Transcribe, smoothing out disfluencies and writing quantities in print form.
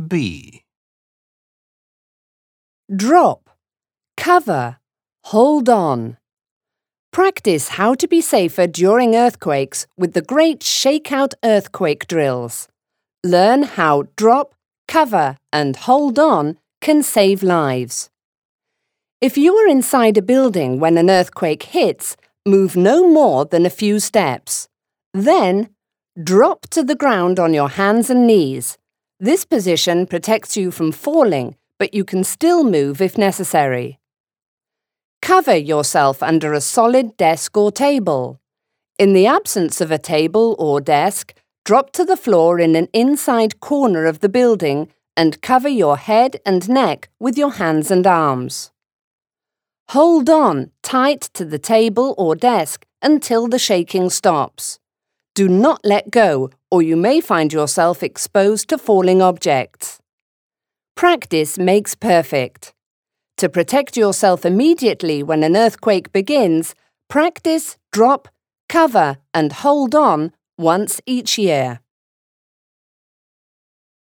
B. Drop, cover, hold on. Practice how to be safer during earthquakes with the great Shakeout earthquake drills. Learn how drop, cover and hold on can save lives. If you are inside a building when an earthquake hits, move no more than a few steps. Then, drop to the ground on your hands and knees. This position protects you from falling, but you can still move if necessary. Cover yourself under a solid desk or table. In the absence of a table or desk, drop to the floor in an inside corner of the building and cover your head and neck with your hands and arms. Hold on tight to the table or desk until the shaking stops. Do not let go, or you may find yourself exposed to falling objects. Practice makes perfect. To protect yourself immediately when an earthquake begins, practice drop, cover and hold on once each year.